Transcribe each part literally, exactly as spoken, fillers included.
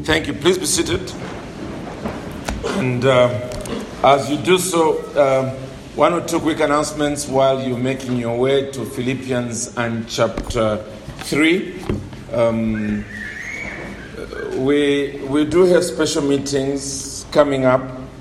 Thank you. Please be seated. And uh, as you do so, um, one or two quick announcements while you're making your way to Philippians and chapter three. Um, we we do have special meetings coming up,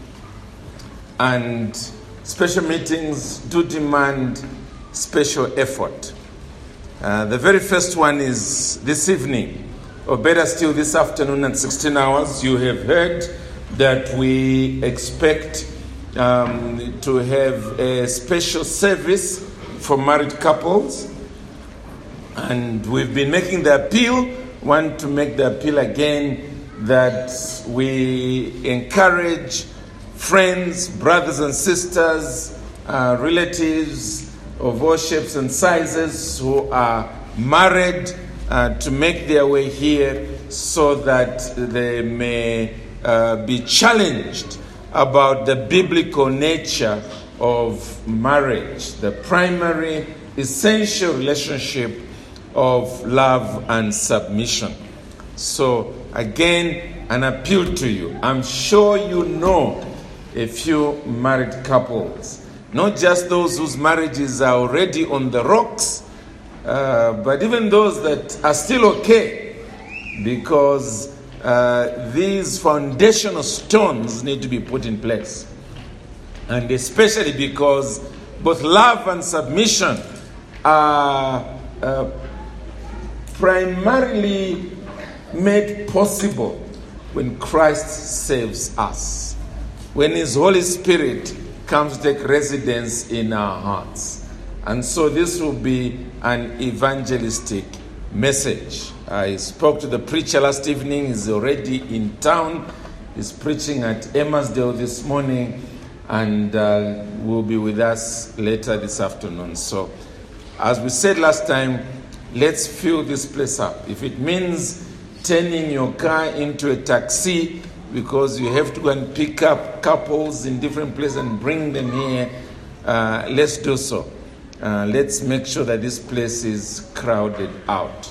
and special meetings do demand special effort. Uh, the very first one is this evening, or better still this afternoon at sixteen hours. You have heard that we expect um, to have a special service for married couples. And we've been making the appeal, want to make the appeal again, that we encourage friends, brothers and sisters, uh, relatives of all shapes and sizes who are married uh, to make their way here so that they may uh, be challenged about the biblical nature of marriage, the primary essential relationship of love and submission. So again, an appeal to you. I'm sure you know a few married couples, not just those whose marriages are already on the rocks, uh, but even those that are still okay, because uh, these foundational stones need to be put in place. And especially because both love and submission are uh, primarily made possible when Christ saves us, when His Holy Spirit comes to take residence in our hearts. And so this will be an evangelistic message. I spoke to the preacher last evening. He's already in town. He's preaching at Emmersdale this morning, and uh, will be with us later this afternoon. So, as we said last time, let's fill this place up. If it means turning your car into a taxi because you have to go and pick up couples in different places and bring them here, uh, let's do so. Uh, let's make sure that this place is crowded out.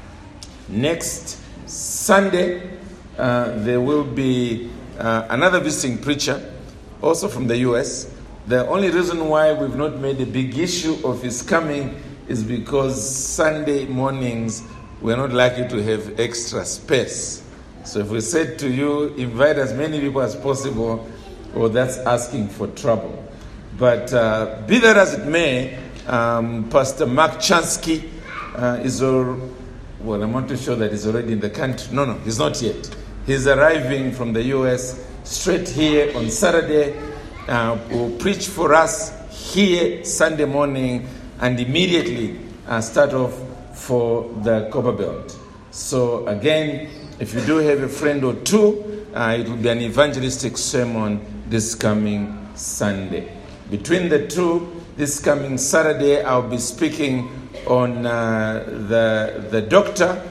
Next Sunday, uh, there will be uh, another visiting preacher, also from the U S. The only reason why we've not made a big issue of his coming is because Sunday mornings we're not likely to have extra space. So if we said to you, invite as many people as possible, well, that's asking for trouble. But uh, be that as it may, um, Pastor Mark Chansky uh, is, al- well, I'm not too sure that he's already in the country. No, no, he's not yet. He's arriving from the U S straight here on Saturday. Uh, will preach for us here Sunday morning and immediately uh, start off for the Copper Belt. So again, if you do have a friend or two, uh, it will be an evangelistic sermon this coming Sunday. Between the two, this coming Saturday, I'll be speaking on uh, the, the doctor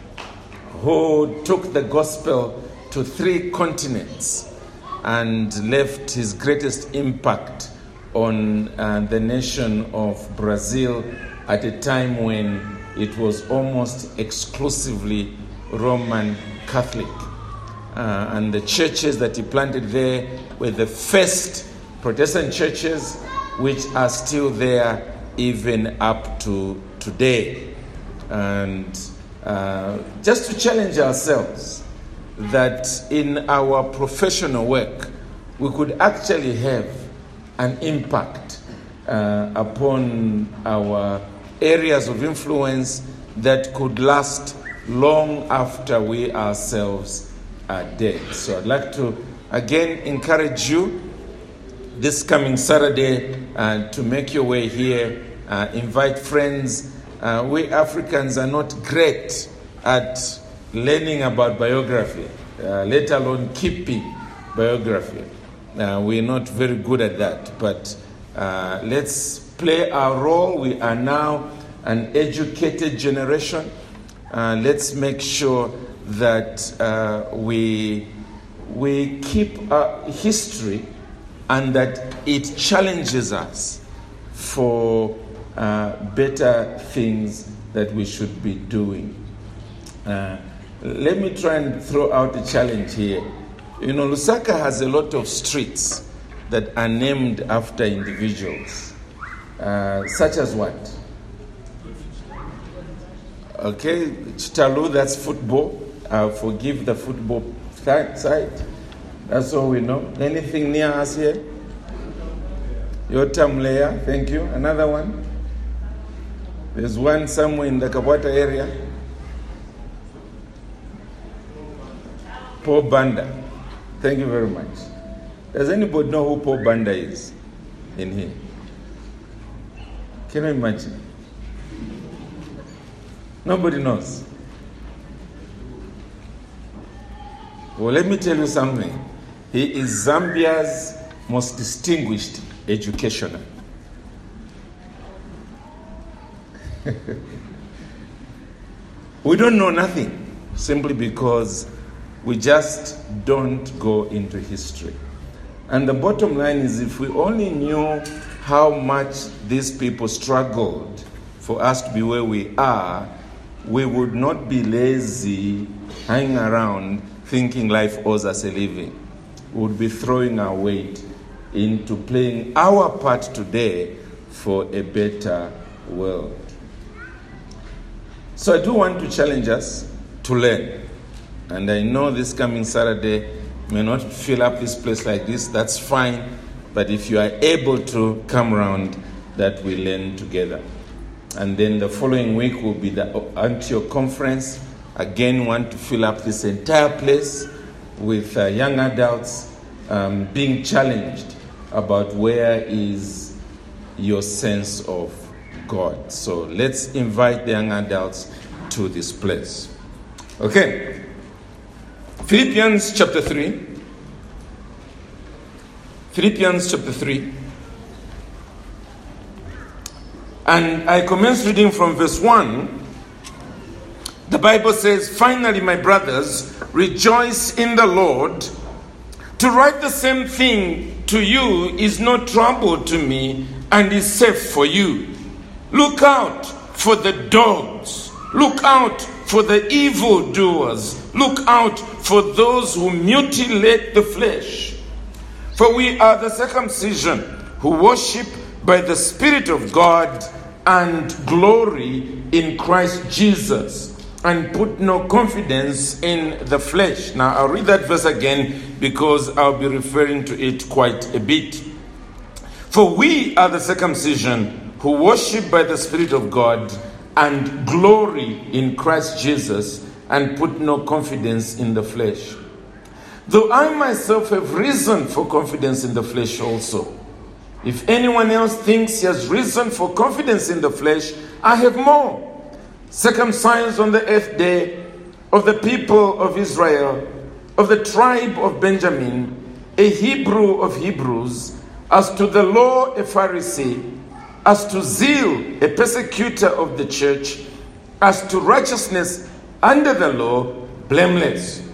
who took the gospel to three continents and left his greatest impact on uh, the nation of Brazil at a time when it was almost exclusively Roman Catholic. Uh, and the churches that he planted there were the first Protestant churches, which are still there even up to today. And uh, just to challenge ourselves that in our professional work, we could actually have an impact uh, upon our areas of influence that could last long after we ourselves are dead. So I'd like to again encourage you this coming Saturday uh, to make your way here, uh, invite friends. Uh, we Africans are not great at learning about biography, uh, let alone keeping biography. Uh, we're not very good at that, but uh, let's play our role. We are now an educated generation. Uh, let's make sure that uh, we we keep our history and that it challenges us for uh, better things that we should be doing. Uh, let me try and throw out a challenge here. You know, Lusaka has a lot of streets that are named after individuals. Uh, such as what? Okay, Chitalu, that's football. Uh, forgive the football side. That's all we know. Anything near us here? Yotamleya, thank you. Another one? There's one somewhere in the Kabwata area. Paul Banda. Thank you very much. Does anybody know who Paul Banda is in here? Can you imagine? Nobody knows. Well, let me tell you something. He is Zambia's most distinguished educationer. We don't know nothing simply because we just don't go into history. And the bottom line is, if we only knew how much these people struggled for us to be where we are, we would not be lazy, hanging around, thinking life owes us a living. We would be throwing our weight into playing our part today for a better world. So I do want to challenge us to learn. And I know this coming Saturday may not fill up this place like this. That's fine. But if you are able to come around, that we learn together. And then the following week will be the Antioch conference. Again, want to fill up this entire place with uh, young adults um, being challenged about where is your sense of God. So let's invite the young adults to this place. Okay. Philippians chapter three. Philippians chapter three. And I commence reading from verse one. The Bible says, "Finally, my brothers, rejoice in the Lord. To write the same thing to you is no trouble to me and is safe for you. Look out for the dogs. Look out for the evildoers. Look out for those who mutilate the flesh. For we are the circumcision who worship by the Spirit of God and glory in Christ Jesus, and put no confidence in the flesh." Now I'll read that verse again because I'll be referring to it quite a bit. "For we are the circumcision who worship by the Spirit of God and glory in Christ Jesus, and put no confidence in the flesh. Though I myself have reason for confidence in the flesh also. If anyone else thinks he has reason for confidence in the flesh, I have more. Circumcised on the eighth day, of the people of Israel, of the tribe of Benjamin, a Hebrew of Hebrews, as to the law a Pharisee, as to zeal a persecutor of the church, as to righteousness under the law, blameless.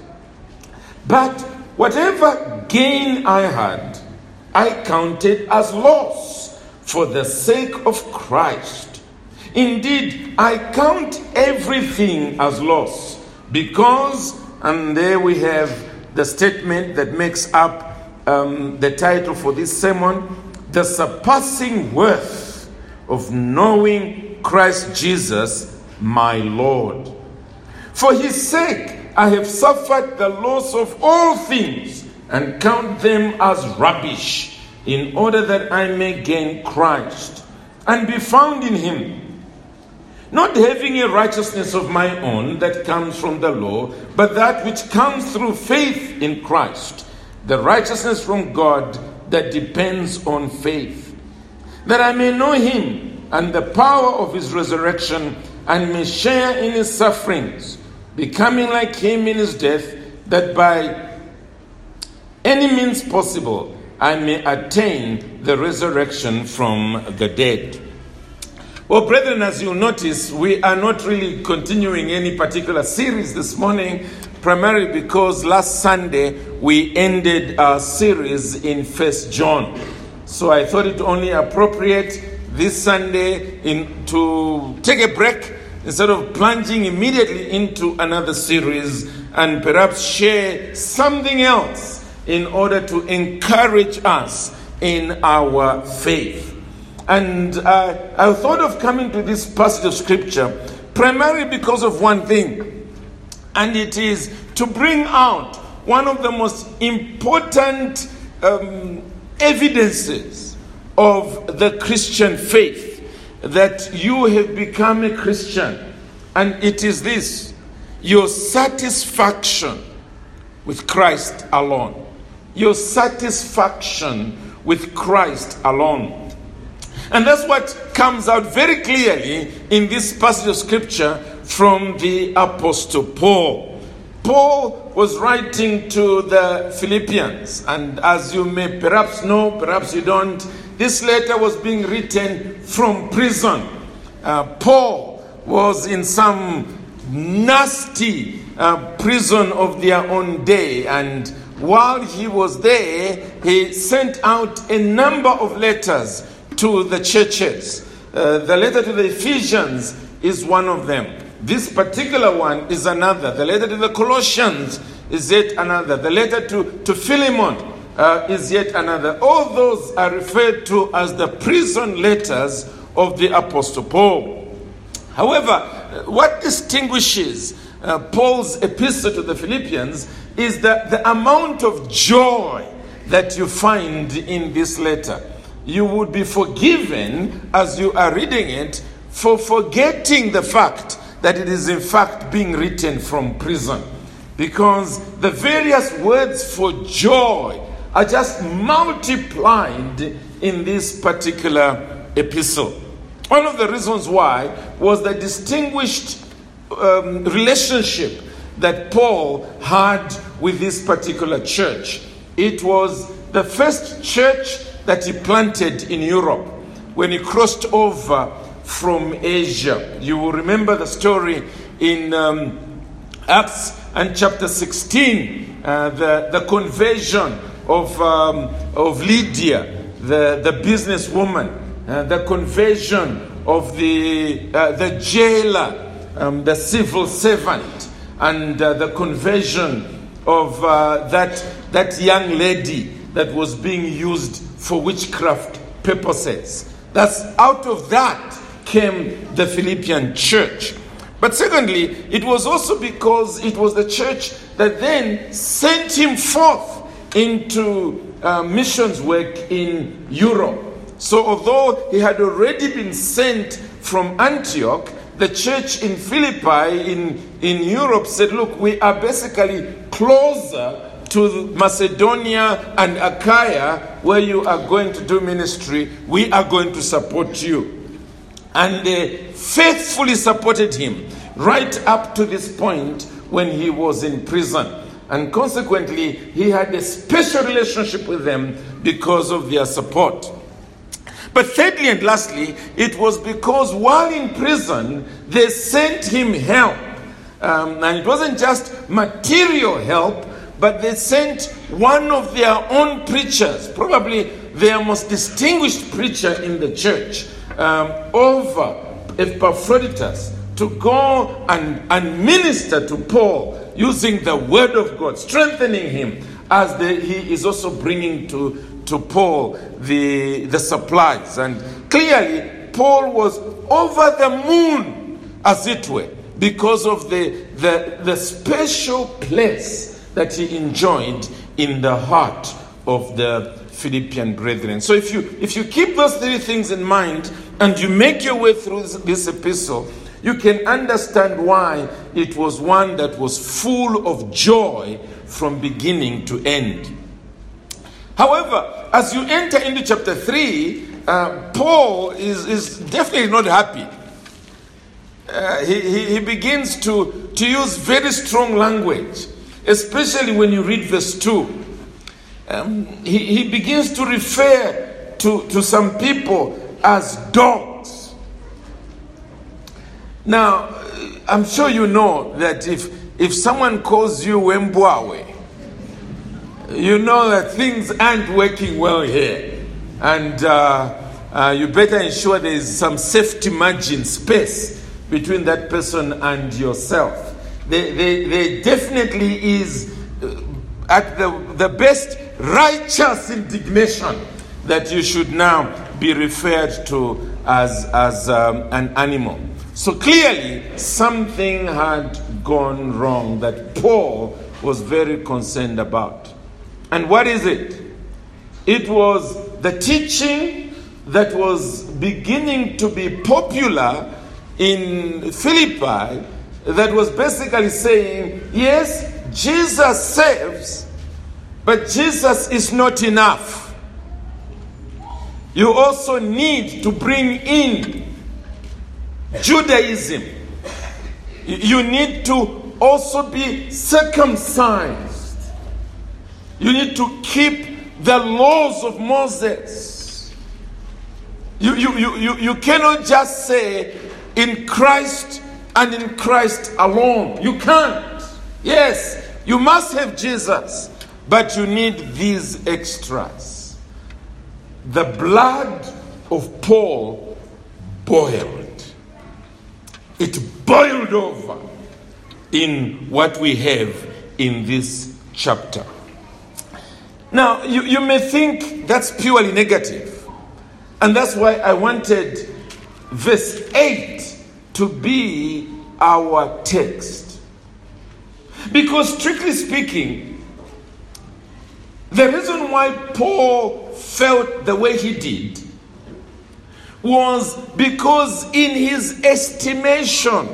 But whatever gain I had, I counted as loss for the sake of Christ. Indeed, I count everything as loss because," and there we have the statement that makes up um, the title for this sermon, "the surpassing worth of knowing Christ Jesus, my Lord. For his sake, I have suffered the loss of all things and count them as rubbish, in order that I may gain Christ and be found in him, not having a righteousness of my own that comes from the law, but that which comes through faith in Christ, the righteousness from God that depends on faith, that I may know him and the power of his resurrection, and may share in his sufferings, becoming like him in his death, that by any means possible I may attain the resurrection from the dead." Well, brethren, as you'll notice, we are not really continuing any particular series this morning, primarily because last Sunday we ended our series in First John. So I thought it only appropriate this Sunday in, to take a break instead of plunging immediately into another series and perhaps share something else in order to encourage us in our faith. And uh, I thought of coming to this passage of scripture primarily because of one thing, and it is to bring out one of the most important um, evidences of the Christian faith, that you have become a Christian, and it is this: your satisfaction with Christ alone. Your satisfaction with Christ alone. And that's what comes out very clearly in this passage of scripture from the Apostle Paul. Paul was writing to the Philippians, and as you may perhaps know, perhaps you don't, this letter was being written from prison. Uh, Paul was in some nasty uh, prison of their own day, and while he was there, he sent out a number of letters to the churches. Uh, the letter to the Ephesians is one of them. This particular one is another. The letter to the Colossians is yet another. The letter to, to Philemon uh, is yet another. All those are referred to as the prison letters of the Apostle Paul. However, what distinguishes uh, Paul's epistle to the Philippians is the, the amount of joy that you find in this letter. You would be forgiven as you are reading it for forgetting the fact that it is in fact being written from prison, because the various words for joy are just multiplied in this particular epistle. One of the reasons why was the distinguished um, relationship that Paul had with this particular church. It was the first church that he planted in Europe when he crossed over from Asia. You will remember the story in um, Acts and chapter sixteen, uh, the, the conversion of, um, of Lydia, the, the businesswoman, uh, the conversion of the, uh, the jailer, um, the civil servant, and uh, the conversion of uh, that, that young lady that was being used for witchcraft purposes. That's out of that came the Philippian church. But secondly, it was also because it was the church that then sent him forth into uh, missions work in Europe. So although he had already been sent from Antioch, the church in Philippi in, in Europe said, look, we are basically closer to Macedonia and Achaia, where you are going to do ministry. We are going to support you. And they faithfully supported him right up to this point when he was in prison. And consequently, he had a special relationship with them because of their support. But thirdly and lastly, it was because while in prison, they sent him help. Um, and it wasn't just material help, but they sent one of their own preachers, probably their most distinguished preacher in the church, um, over Epaphroditus, to go and, and minister to Paul using the word of God, strengthening him as the, he is also bringing to, to Paul the, the supplies. And clearly, Paul was over the moon, as it were, because of the, the, the special place that he enjoyed in the heart of the Philippian brethren. So if you if you keep those three things in mind and you make your way through this, this epistle, you can understand why it was one that was full of joy from beginning to end. However, as you enter into chapter three, uh, Paul is, is definitely not happy. Uh, he, he, he begins to, to use very strong language, especially when you read verse two. Um, he, he begins to refer to, to some people as dogs. Now, I'm sure you know that if, if someone calls you Wembwawe, you know that things aren't working well here. And uh, uh, you better ensure there is some safety margin space between that person and yourself. There, there, there definitely is, uh, at the, the best, righteous indignation that you should now be referred to as, as um, an animal. So clearly, something had gone wrong that Paul was very concerned about. And what is it? It was the teaching that was beginning to be popular in Philippi that was basically saying, yes, Jesus saves, but Jesus is not enough. You also need to bring in Judaism. You need to also be circumcised. You need to keep the laws of Moses. You, you, you, you, you cannot just say in Christ and in Christ alone. You can't. Yes, you must have Jesus, but you need these extras. The blood of Paul boiled. It boiled over in what we have in this chapter. Now, you, you may think that's purely negative. And that's why I wanted verse eight to be our text. Because strictly speaking, the reason why Paul felt the way he did was because in his estimation,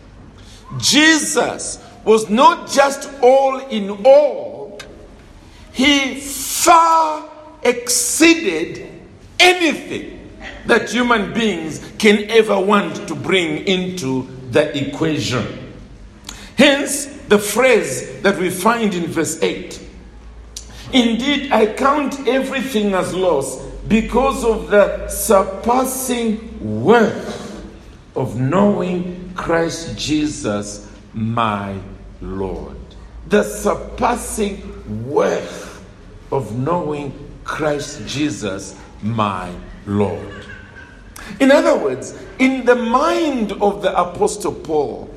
Jesus was not just all in all, he far exceeded anything that human beings can ever want to bring into the equation. Hence, the phrase that we find in verse eight. Indeed, I count everything as loss because of the surpassing worth of knowing Christ Jesus, my Lord. The surpassing worth of knowing Christ Jesus, my Lord. In other words, in the mind of the Apostle Paul,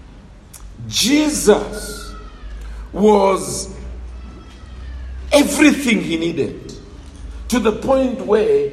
Jesus was everything he needed, to the point where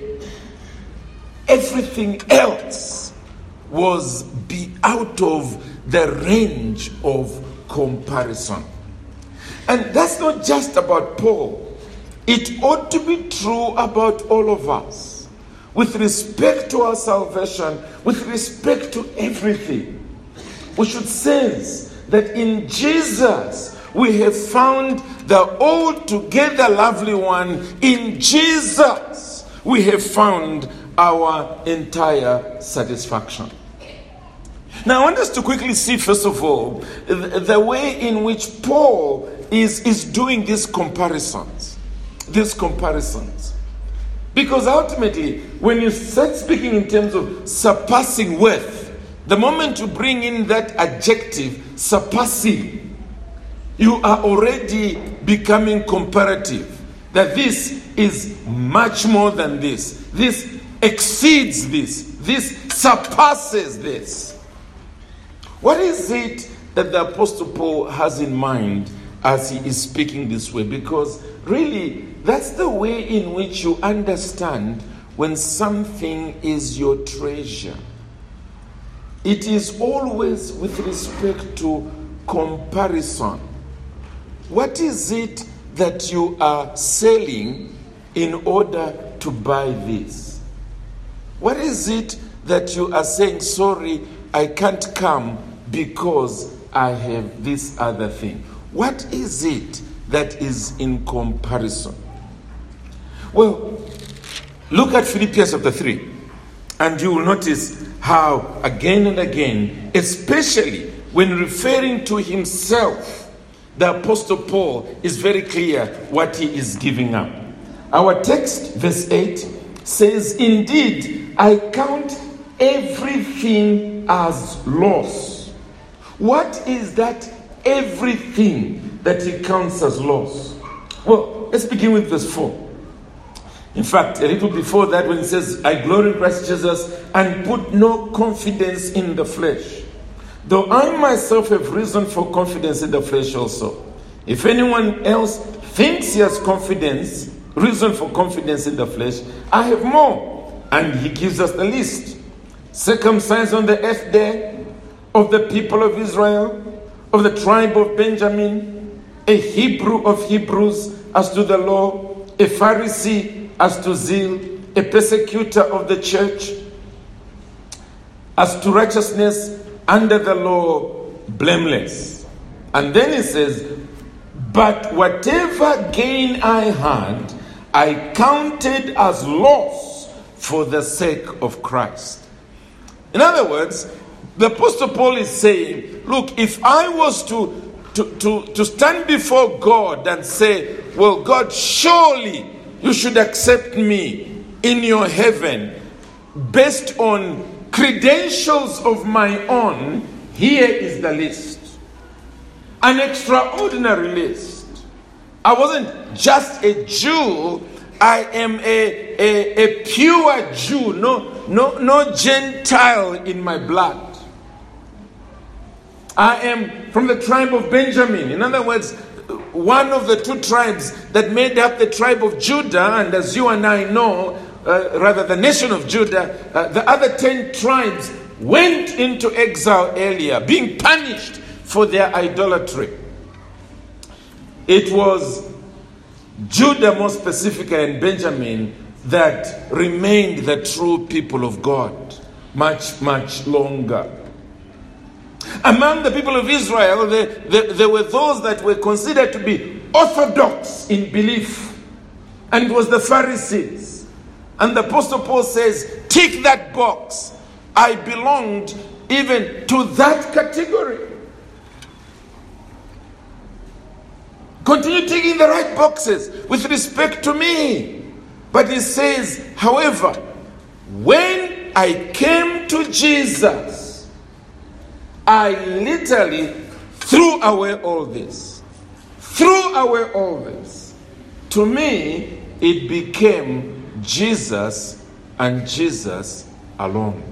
everything else was be out of the range of comparison. And that's not just about Paul. It ought to be true about all of us. With respect to our salvation, with respect to everything, we should sense that in Jesus we have found the altogether lovely one. In Jesus we have found our entire satisfaction. Now I want us to quickly see, first of all, the way in which Paul is, is doing these comparisons. These comparisons. Because ultimately, when you start speaking in terms of surpassing worth, the moment you bring in that adjective, surpassing, you are already becoming comparative. That this is much more than this. This exceeds this. This surpasses this. What is it that the Apostle Paul has in mind as he is speaking this way? Because really, that's the way in which you understand when something is your treasure. It is always with respect to comparison. What is it that you are selling in order to buy this? What is it that you are saying, sorry, I can't come because I have this other thing? What is it that is in comparison? Well, look at Philippians chapter three, and you will notice how again and again, especially when referring to himself, the Apostle Paul is very clear what he is giving up. Our text, verse eight, says, indeed, I count everything as loss. What is that everything that he counts as loss? Well, let's begin with verse four. In fact, a little before that, when it says, I glory in Christ Jesus and put no confidence in the flesh, though I myself have reason for confidence in the flesh also. If anyone else thinks he has confidence, reason for confidence in the flesh, I have more. And he gives us the list. Circumcised on the eighth day, of the people of Israel, of the tribe of Benjamin, a Hebrew of Hebrews as to the law, a Pharisee as to zeal, a persecutor of the church, as to righteousness under the law, blameless. And then he says, but whatever gain I had, I counted as loss for the sake of Christ. In other words, the Apostle Paul is saying, look, if I was to, to, to, to stand before God and say, well, God, surely you should accept me in your heaven based on credentials of my own, here is the list. An extraordinary list. I wasn't just a Jew, I am a, a, a pure Jew, no, no, no Gentile in my blood. I am from the tribe of Benjamin. In other words, one of the two tribes that made up the tribe of Judah, and as you and I know, uh, rather the nation of Judah, uh, the other ten tribes went into exile earlier, being punished for their idolatry. It was Judah more specifically and Benjamin that remained the true people of God much, much longer. Among the people of Israel, there, there, there were those that were considered to be orthodox in belief. And it was the Pharisees. And the Apostle Paul says, tick that box. I belonged even to that category. Continue ticking the right boxes with respect to me. But he says, however, when I came to Jesus, I literally threw away all this. Threw away all this. To me, it became Jesus and Jesus alone.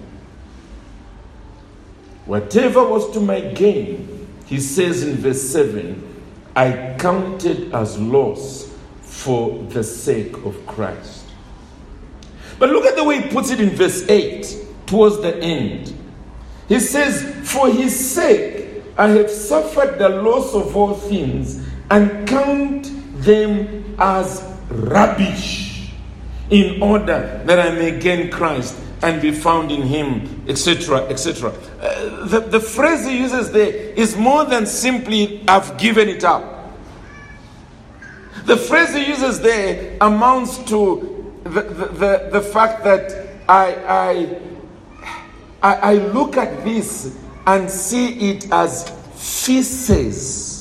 Whatever was to my gain, he says in verse seven, I counted as loss for the sake of Christ. But look at the way he puts it in verse eight, towards the end. He says, for his sake I have suffered the loss of all things and count them as rubbish, in order that I may gain Christ and be found in him, et cetera, et cetera. Uh, the, the phrase he uses there is more than simply, I've given it up. The phrase he uses there amounts to the, the, the, the fact that I, I, I, I look at this and see it as feces,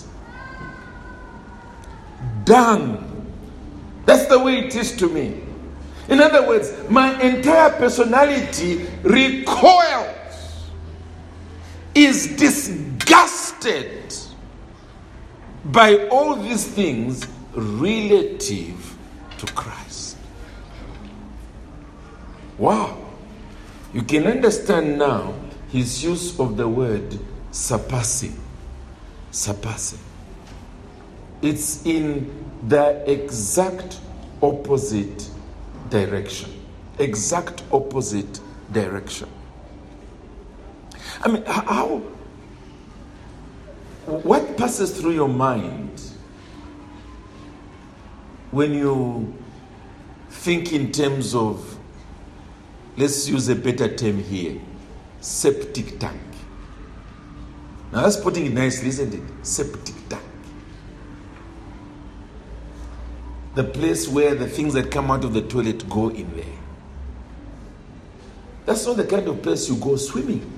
dung. That's the way it is to me. In other words, my entire personality recoils, is disgusted by all these things relative to Christ. Wow. You can understand now his use of the word surpassing. Surpassing. It's in the exact opposite direction. Exact opposite direction. I mean, how, what passes through your mind when you think in terms of, let's use a better term here, septic tank? Now that's putting it nicely, isn't it? Septic tank. The place where the things that come out of the toilet go in there. That's not the kind of place you go swimming.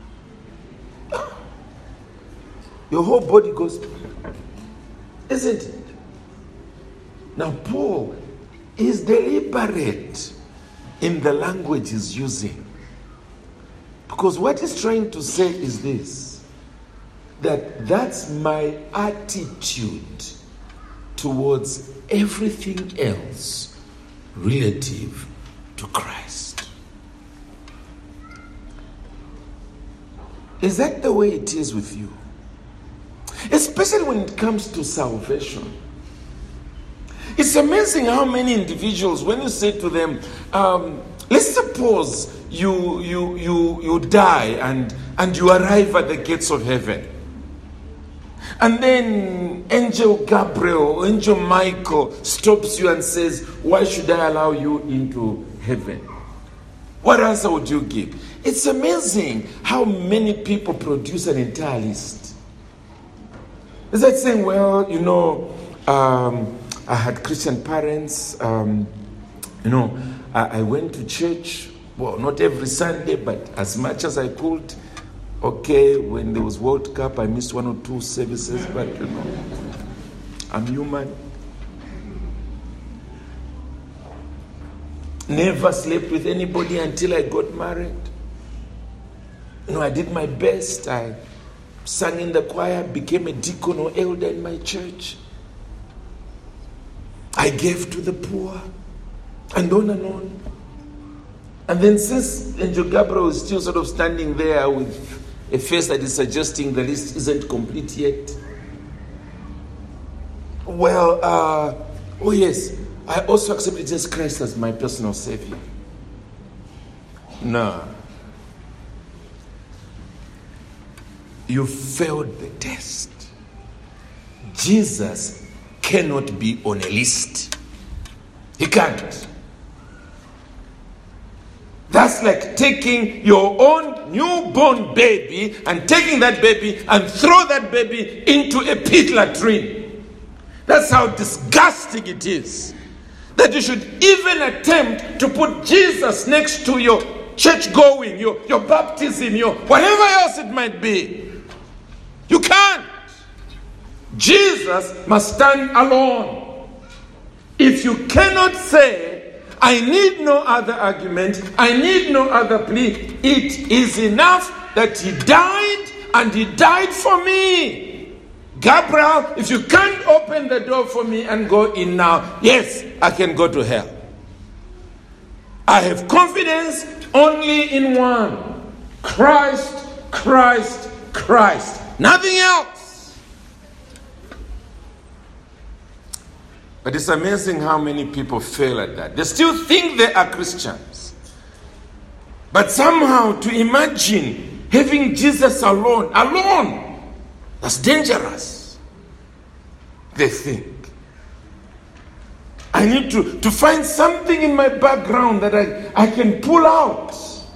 Your whole body goes, isn't it? Now Paul is deliberate in the language he's using. Because what he's trying to say is this, that that's my attitude towards everything else relative to Christ. Is that the way it is with you? Especially when it comes to salvation. It's amazing how many individuals, when you say to them, um, let's suppose you you you you die and, and you arrive at the gates of heaven. And then Angel Gabriel, Angel Michael stops you and says, why should I allow you into heaven? What answer would you give? It's amazing how many people produce an entire list. Is that saying, well, you know, um, I had Christian parents, um, you know, I, I went to church, well, not every Sunday, but as much as I could. Okay, when there was World Cup, I missed one or two services, but, you know, I'm human. Never slept with anybody until I got married. You know, I did my best. I sang in the choir, became a deacon or elder in my church. I gave to the poor, and on and on. And then since Angel Gabriel is still sort of standing there with a face that is suggesting the list isn't complete yet. Well, uh, oh yes, I also accepted Jesus Christ as my personal Savior. No. You failed the test. Jesus cannot be on a list. He can't. That's like taking your own newborn baby and taking that baby and throw that baby into a pit latrine. That's how disgusting it is. That you should even attempt to put Jesus next to your church going, your, your baptism, your whatever else it might be. You can't. Jesus must stand alone. If you cannot say, I need no other argument, I need no other plea, it is enough that he died and he died for me. Gabriel, if you can't open the door for me and go in now, yes, I can go to hell. I have confidence only in one. Christ, Christ, Christ. Nothing else. But it's amazing how many people fail at that. They still think they are Christians. But somehow to imagine having Jesus alone, alone, that's dangerous. They think. I need to, to find something in my background that I, I can pull out.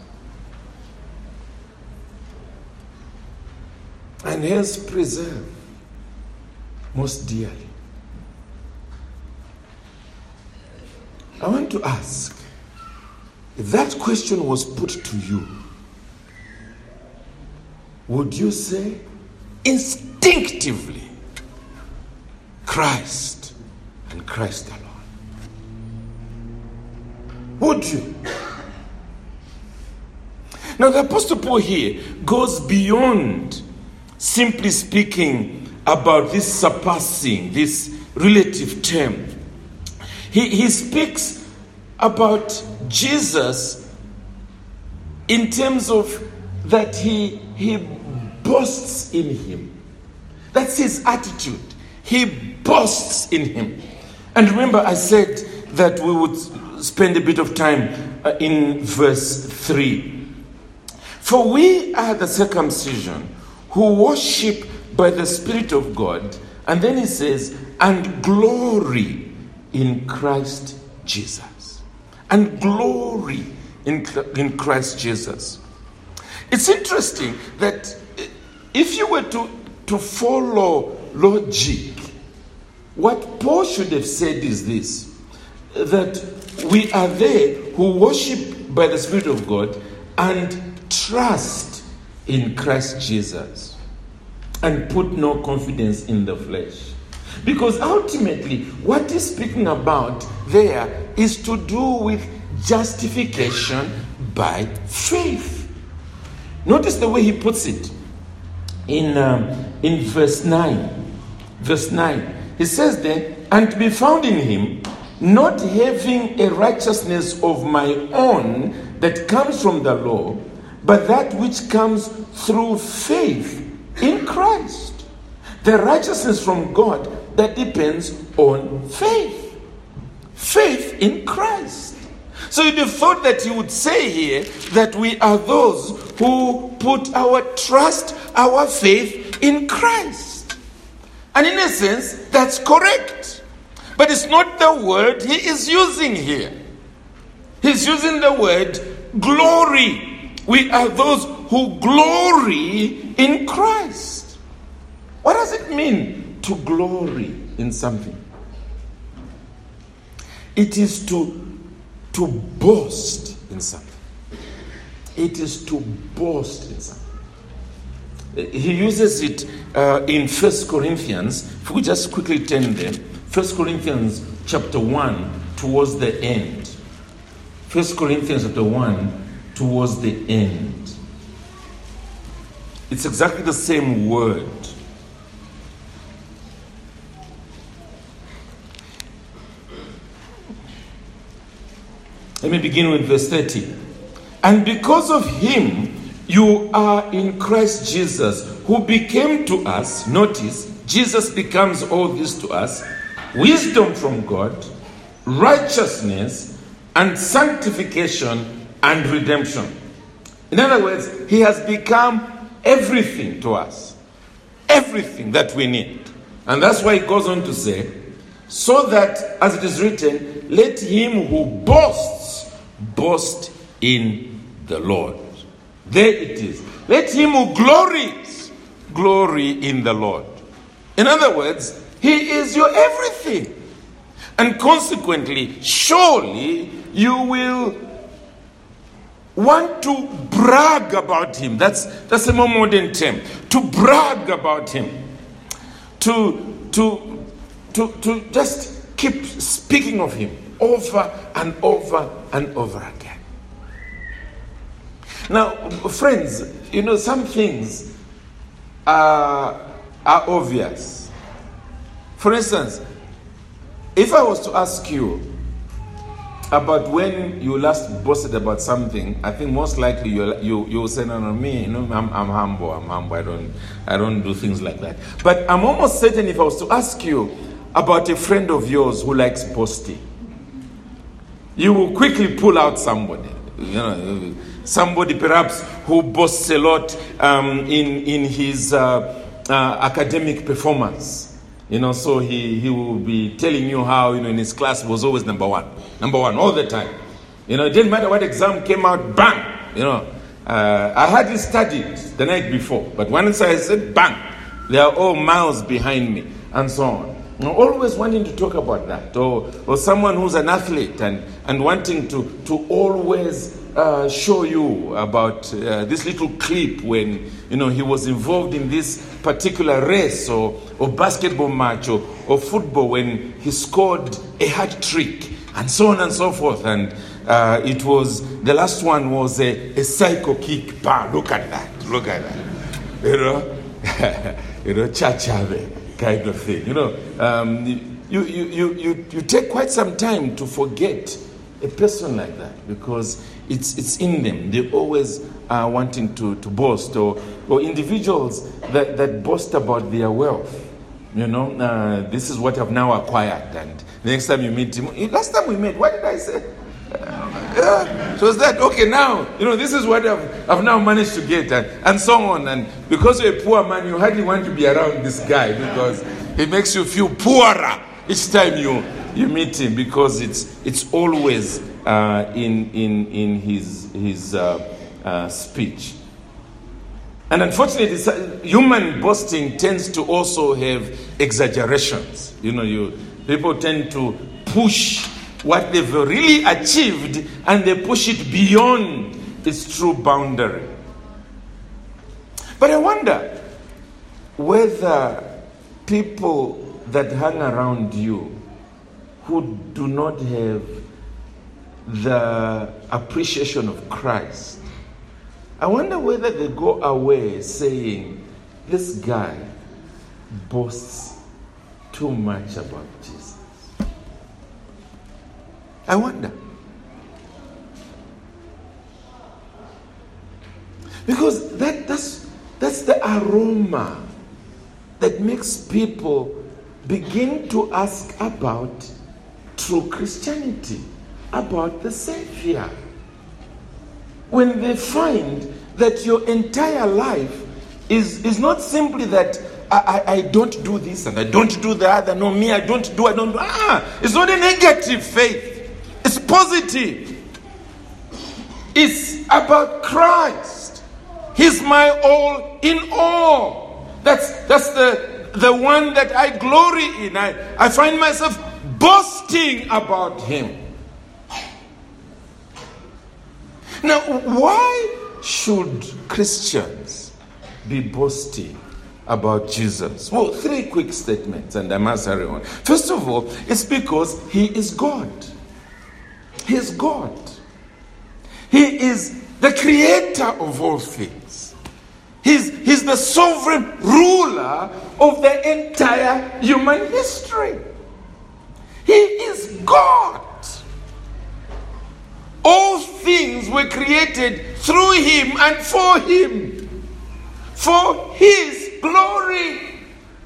And hence preserve most dearly. I want to ask, if that question was put to you, would you say instinctively, Christ and Christ alone? Would you? Now the Apostle Paul here goes beyond simply speaking about this surpassing, this relative term. He, he speaks about Jesus in terms of that he, he boasts in him. That's his attitude. He boasts in him. And remember, I said that we would spend a bit of time uh, in verse three. For we are the circumcision who worship by the Spirit of God. And then he says, and glory in Christ Jesus. And glory in, in Christ Jesus. It's interesting that if you were to, to follow logic, what Paul should have said is this, that we are they who worship by the Spirit of God and trust in Christ Jesus and put no confidence in the flesh. Because ultimately, what he's speaking about there is to do with justification by faith. Notice the way he puts it in, um, in verse nine. Verse nine. He says there, and to be found in him, not having a righteousness of my own that comes from the law, but that which comes through faith in Christ. The righteousness from God that depends on faith. Faith in Christ. So you'd have thought that he would say here that we are those who put our trust, our faith in Christ. And in a sense, that's correct. But it's not the word he is using here. He's using the word glory. We are those who glory in Christ. What does it mean to glory in something? It is to, to boast in something. It is to boast in something. He uses it uh, in First Corinthians. If we just quickly turn there. First Corinthians chapter one towards the end. First Corinthians chapter one towards the end. It's exactly the same word. Let me begin with verse thirty. And because of him, you are in Christ Jesus, who became to us, notice, Jesus becomes all this to us, wisdom from God, righteousness, and sanctification, and redemption. In other words, he has become everything to us. Everything that we need. And that's why he goes on to say, so that, as it is written, let him who boasts, boast in the Lord. There it is. Let him who glories, glory in the Lord. In other words, he is your everything. And consequently, surely you will want to brag about him. That's that's a more modern term. To brag about him. To, to, to, to just keep speaking of him over and over and over again. Now, friends, you know, some things are, are obvious. For instance, if I was to ask you about when you last boasted about something, I think most likely you you you will say, no, no, me, you know, I'm I'm humble, I'm humble. I don't I don't do things like that. But I'm almost certain if I was to ask you about a friend of yours who likes boasting, you will quickly pull out somebody, you know, somebody perhaps who boasts a lot um, in in his uh, uh, academic performance. You know, so he, he will be telling you how, you know, in his class he was always number one. Number one all the time. You know, it didn't matter what exam came out, bang! You know, uh, I hardly studied the night before, but once I said bang, they are all miles behind me, and so on. You know, always wanting to talk about that. Or or someone who's an athlete and, and wanting to, to always uh, show you about uh, this little clip when, you know, he was involved in this particular race or, or basketball match or, or football when he scored a hat trick and so on and so forth. And uh, it was, the last one was a, a psycho kick. Bah, look at that, look at that. You know, you know, cha-cha kind of thing. You know, um, you, you, you, you, you take quite some time to forget a person like that because it's it's in them. They always are wanting to, to boast, or or individuals that, that boast about their wealth. You know, uh, this is what I've now acquired, and the next time you meet him, last time we met, what did I say? Uh, yeah. So is that okay now? You know, this is what I've I've now managed to get, and, and so on. And because you're a poor man, you hardly want to be around this guy because he makes you feel poorer each time you you meet him, because it's it's always uh, in in in his his uh, uh, speech. And unfortunately, human boasting tends to also have exaggerations. You know, you people tend to push what they've really achieved, and they push it beyond its true boundary. But I wonder whether people that hang around you who do not have the appreciation of Christ, I wonder whether they go away saying, this guy boasts too much about Jesus. I wonder. Because that, that's, that's the aroma that makes people begin to ask about true Christianity, about the Savior. When they find that your entire life is, is not simply that I, I, I don't do this and I don't do the other, no, me, I don't do, I don't do. Ah, it's not a negative faith. It's positive. It's about Christ. He's my all in all. That's, that's the, the one that I glory in. I, I find myself boasting about him. Now, why should Christians be boasting about Jesus? Well, three quick statements, and I must hurry on. First of all, it's because he is God. He is God. He is the creator of all things. He's, he's the sovereign ruler of the entire human history. He is God. All things were created through him and for him, for his glory.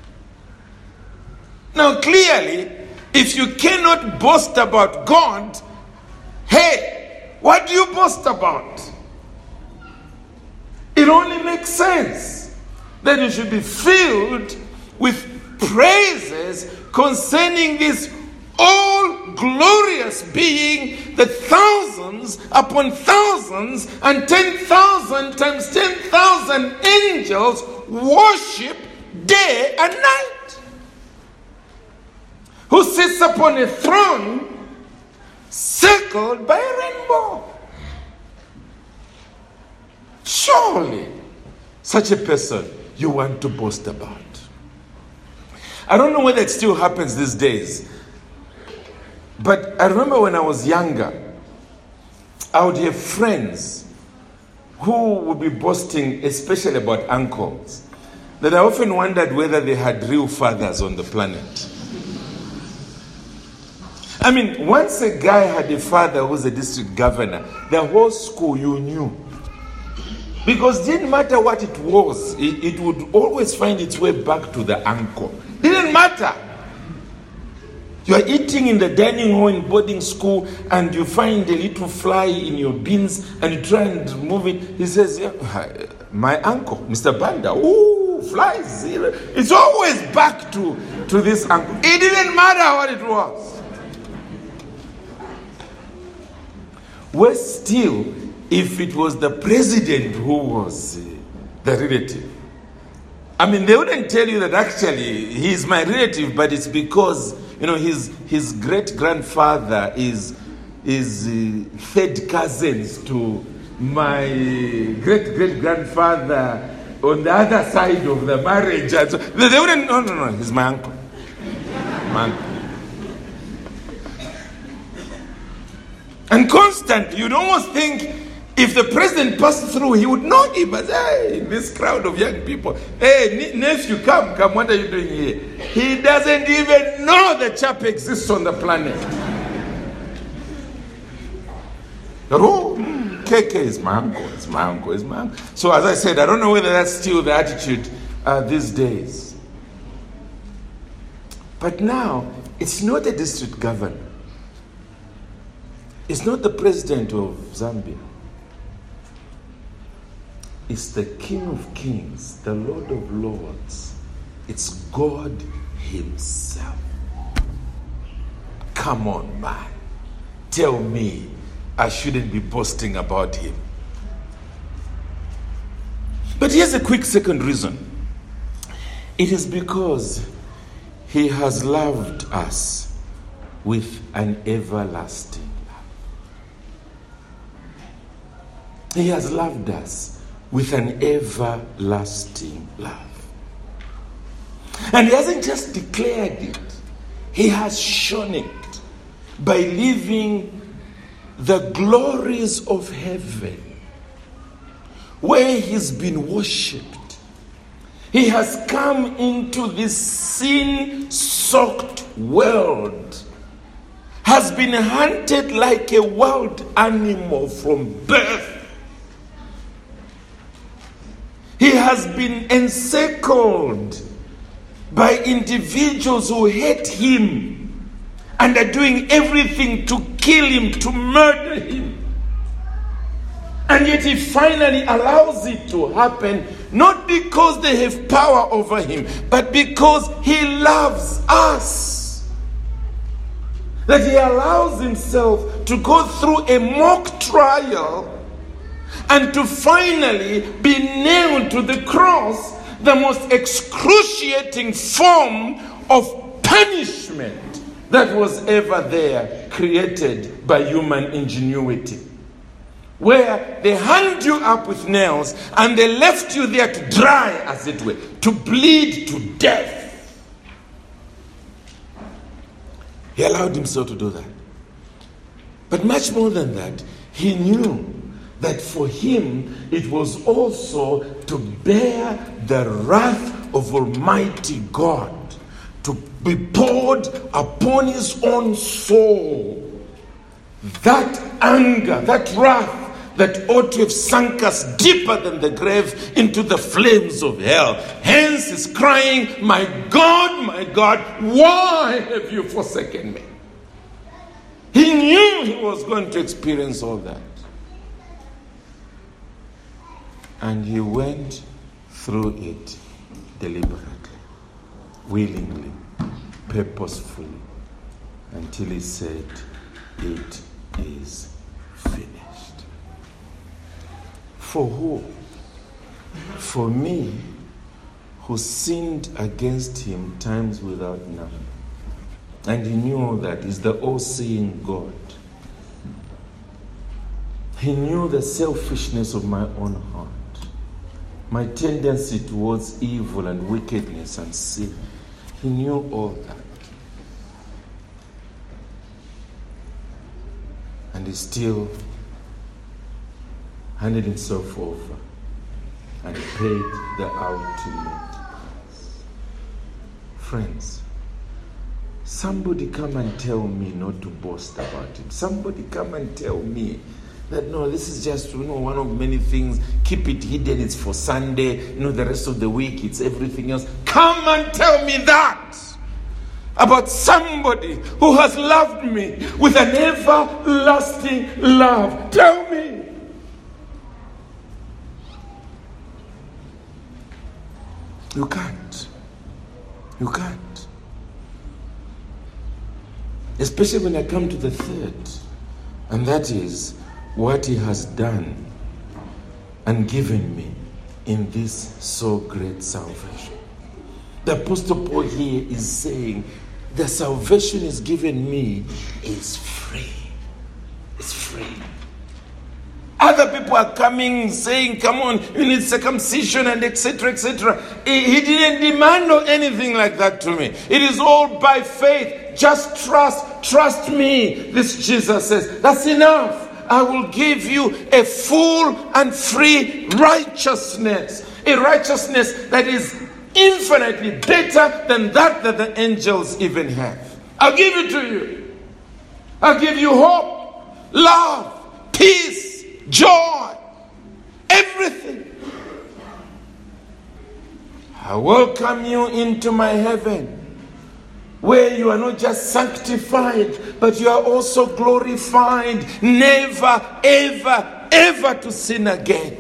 Now, clearly, if you cannot boast about God, hey, what do you boast about? It only makes sense that you should be filled with praises concerning this all glorious being that thousands upon thousands and ten thousand times ten thousand angels worship day and night, who sits upon a throne circled by a rainbow. Surely such a person you want to boast about. I don't know whether it still happens these days, but I remember when I was younger, I would have friends who would be boasting, especially about uncles, that I often wondered whether they had real fathers on the planet. I mean, once a guy had a father who was a district governor, the whole school you knew. Because it didn't matter what it was, it, it would always find its way back to the uncle. It didn't matter. You are eating in the dining hall in boarding school and you find a little fly in your beans and you try and remove it. He says, yeah, my uncle, Mister Banda, ooh, flies. It's always back to, to this uncle. It didn't matter what it was. Worse still, if it was the president who was uh, the relative. I mean, they wouldn't tell you that actually he's my relative, but it's because, you know, his his great-grandfather is is uh, third cousins to my great-great-grandfather on the other side of the marriage. And so they wouldn't, no, no, no, he's my uncle. My uncle. And constantly, you'd almost think if the president passed through, he would know him. But hey, this crowd of young people, hey, nephew, come, come, what are you doing here? He doesn't even know the chap exists on the planet. Oh, K K is my uncle, it's my uncle, it's my uncle. So as I said, I don't know whether that's still the attitude uh, these days. But now, it's not a district governor. It's not the president of Zambia. It's the King of Kings, the Lord of Lords. It's God himself. Come on, man. Tell me I shouldn't be boasting about him. But here's a quick second reason. It is because he has loved us with an everlasting love. He has loved us with an everlasting love. And he hasn't just declared it, he has shown it by living the glories of heaven, where he's been worshipped. He has come into this sin-soaked world, has been hunted like a wild animal from birth. He has been encircled by individuals who hate him and are doing everything to kill him, to murder him. And yet he finally allows it to happen, not because they have power over him, but because he loves us. That he allows himself to go through a mock trial and to finally be nailed to the cross, the most excruciating form of punishment that was ever there, created by human ingenuity. Where they hung you up with nails and they left you there to dry, as it were, to bleed to death. He allowed himself to do that. But much more than that, he knew that for him it was also to bear the wrath of Almighty God, to be poured upon his own soul. That anger, that wrath, that ought to have sunk us deeper than the grave into the flames of hell. Hence is crying, my God, my God, why have you forsaken me? He knew he was going to experience all that. And he went through it deliberately, willingly, purposefully, until he said, it is finished. For who? For me, who sinned against him times without number. And he knew all that. He's the all-seeing God. He knew the selfishness of my own heart, my tendency towards evil and wickedness and sin. He knew all that. And he still handed himself over and paid the ultimate price. Friends, somebody come and tell me not to boast about him. Somebody come and tell me that, no, this is just, you know, one of many things. Keep it hidden. It's for Sunday. You know, the rest of the week, it's everything else. Come and tell me that about somebody who has loved me with an everlasting love. Tell me. You can't. You can't. Especially when I come to the third, and that is what he has done and given me in this so great salvation. The Apostle Paul here is saying, the salvation is given me is free. It's free. Other people are coming saying, come on, you need circumcision and et cetera, et cetera. He, he didn't demand or anything like that to me. It is all by faith. Just trust. Trust me. This Jesus says, that's enough. I will give you a full and free righteousness. A righteousness that is infinitely better than that that the angels even have. I'll give it to you. I'll give you hope, love, peace, joy, everything. I welcome you into my heaven, where you are not just sanctified, but you are also glorified, never, ever, ever to sin again.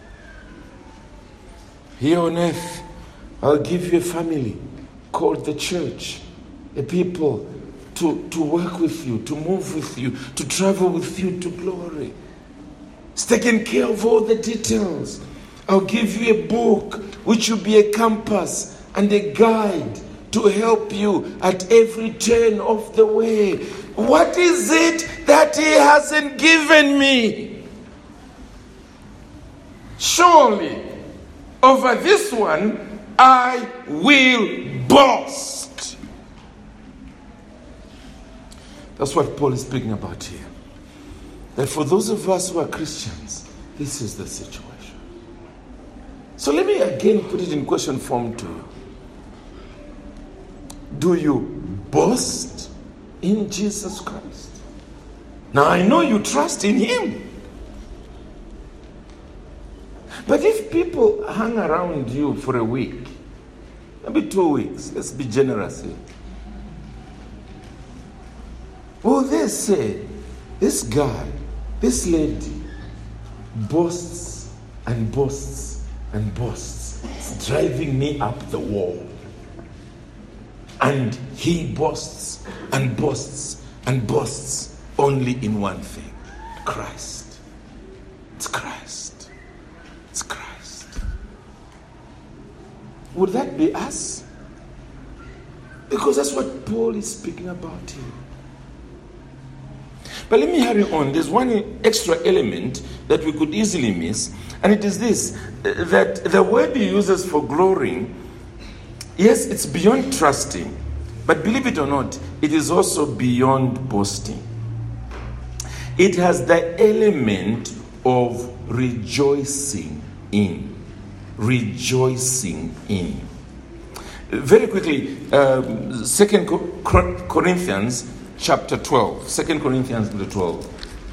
Here on earth, I'll give you a family called the church, a people to, to work with you, to move with you, to travel with you to glory. It's taking care of all the details. I'll give you a book which will be a compass and a guide to help you at every turn of the way. What is it that he hasn't given me? Surely, over this one, I will boast. That's what Paul is speaking about here. That for those of us who are Christians, this is the situation. So let me again put it in question form to you. Do you boast in Jesus Christ? Now I know you trust in him. But if people hang around you for a week, maybe two weeks, let's be generous here. Will they say, this guy, this lady, boasts and boasts and boasts. It's driving me up the wall. And he boasts and boasts and boasts only in one thing. Christ. It's Christ. It's Christ. Would that be us? Because that's what Paul is speaking about here. But let me hurry on. There's one extra element that we could easily miss, and it is this, that the word he uses for glorying, yes, it's beyond trusting, but believe it or not, it is also beyond boasting. It has the element of rejoicing in. Rejoicing in. Very quickly, um, Second Corinthians chapter twelve. Second Corinthians chapter twelve.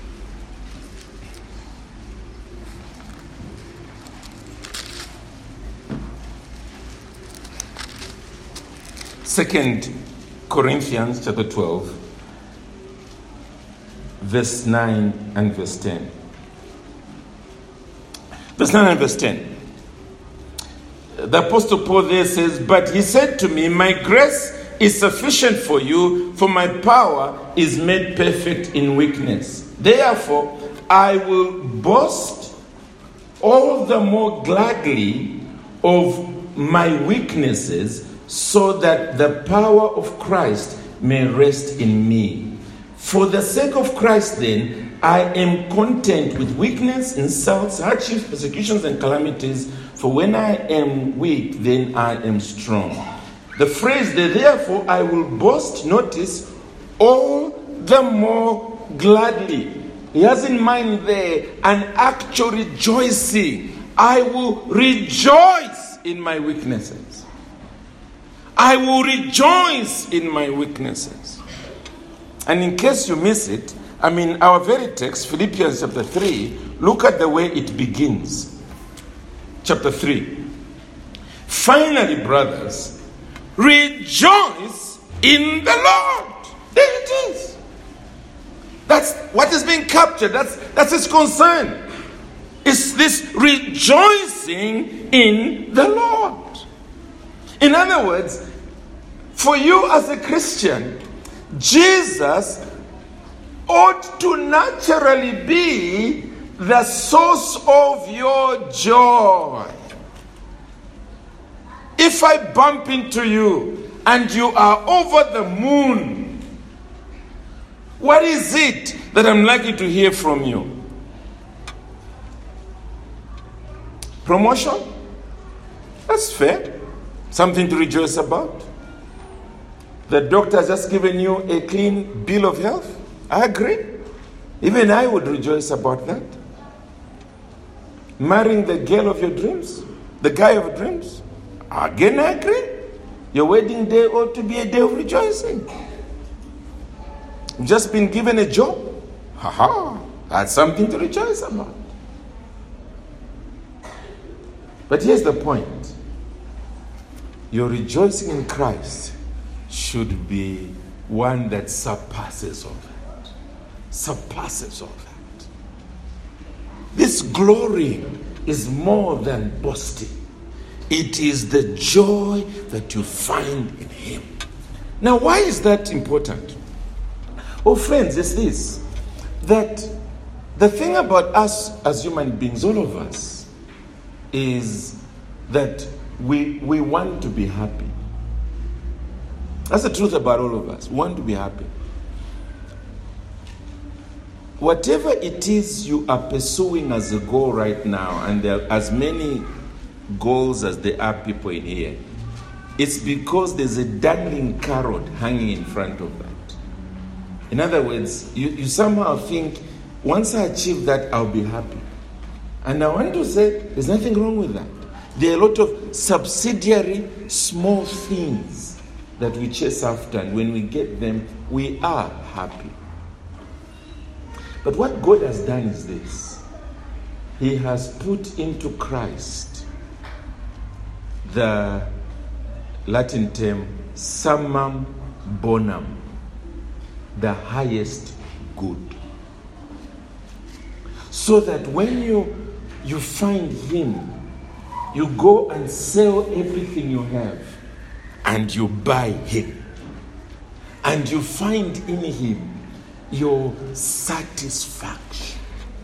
Second Corinthians chapter twelve, verse nine and verse ten. Verse nine and verse ten. The Apostle Paul there says, but he said to me, my grace is sufficient for you, for my power is made perfect in weakness. Therefore, I will boast all the more gladly of my weaknesses, so that the power of Christ may rest in me. For the sake of Christ, then, I am content with weakness, insults, hardships, persecutions, and calamities. For when I am weak, then I am strong. The phrase there, therefore, I will boast, notice, all the more gladly. He has in mind there an actual rejoicing. I will rejoice in my weaknesses. I will rejoice in my weaknesses. And in case you miss it, I mean, our very text, Philippians chapter three, look at the way it begins. Chapter three. Finally, brothers, rejoice in the Lord. There it is. That's what is being captured. That's, that's his concern. It's this rejoicing in the Lord. In other words, for you as a Christian, Jesus ought to naturally be the source of your joy. If I bump into you and you are over the moon, what is it that I'm likely to hear from you? Promotion? That's fair. Something to rejoice about. The doctor has just given you a clean bill of health. I agree. Even I would rejoice about that. Marrying the girl of your dreams, the guy of your dreams. Again, I agree. Your wedding day ought to be a day of rejoicing. You've just been given a job. Haha, that's something to rejoice about. But here's the point. Your rejoicing in Christ should be one that surpasses all that. Surpasses all that. This glory is more than boasting. It is the joy that you find in him. Now, why is that important? Oh, friends, it's this. That the thing about us as human beings, all of us, is that we, we want to be happy. That's the truth about all of us. We want to be happy. Whatever it is you are pursuing as a goal right now, and there are as many goals as there are people in here, it's because there's a dangling carrot hanging in front of that. In other words, you, you somehow think, once I achieve that, I'll be happy. And I want to say, there's nothing wrong with that. There are a lot of subsidiary small things that we chase after, and when we get them, we are happy. But what God has done is this. He has put into Christ the Latin term summum bonum, the highest good. So that when you, you find him, you go and sell everything you have and you buy him. And you find in him your satisfaction,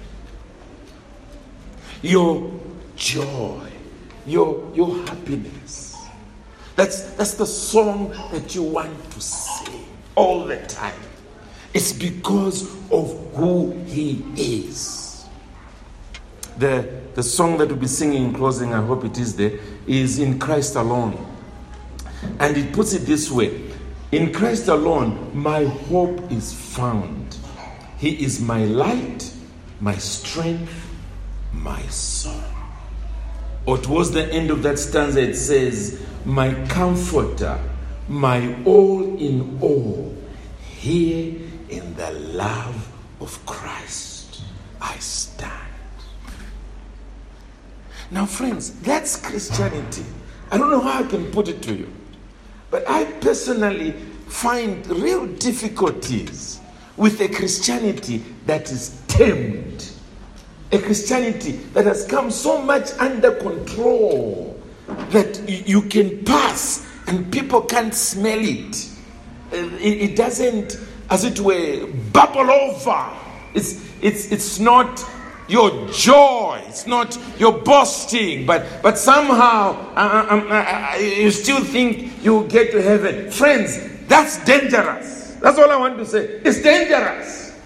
your joy, your, your happiness. That's, that's the song that you want to sing all the time. It's because of who he is. The, the song that we'll be singing in closing, I hope it is there, is In Christ Alone. And it puts it this way. In Christ alone, my hope is found. He is my light, my strength, my song. Or towards the end of that stanza, it says, my comforter, my all in all, here in the love of Christ I stand. Now, friends, that's Christianity. I don't know how I can put it to you, but I personally find real difficulties with a Christianity that is tamed, a Christianity that has come so much under control that you can pass and people can't smell it. It doesn't, as it were, bubble over. It's, it's, it's not your joy, it's not your boasting, but, but somehow uh, uh, uh, you still think you'll get to heaven. Friends, that's dangerous. That's all I want to say. It's dangerous.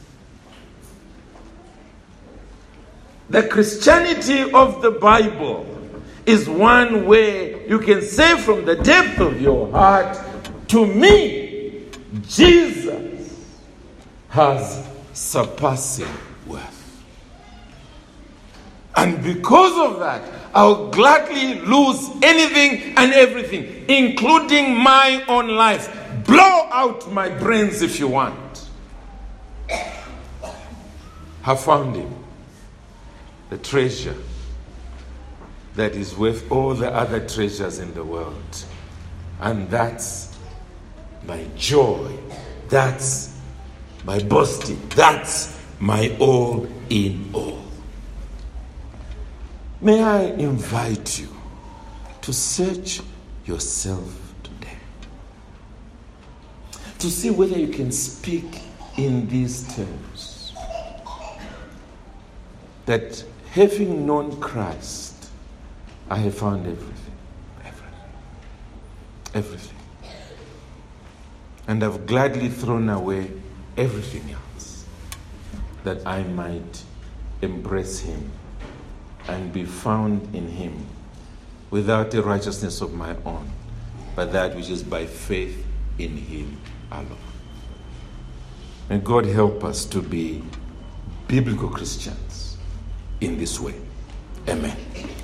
The Christianity of the Bible is one where you can say from the depth of your heart, to me, Jesus has surpassing worth. And because of that, I'll gladly lose anything and everything, including my own life. Blow out my brains if you want. Have found him. The treasure that is worth all the other treasures in the world. And that's my joy. That's my boasting. That's my all in all. May I invite you to search yourself today, to see whether you can speak in these terms. That having known Christ, I have found everything. Everything. Everything. And I've gladly thrown away everything else, that I might embrace him and be found in him, without a righteousness of my own, but that which is by faith in him alone. May God help us to be biblical Christians in this way. Amen.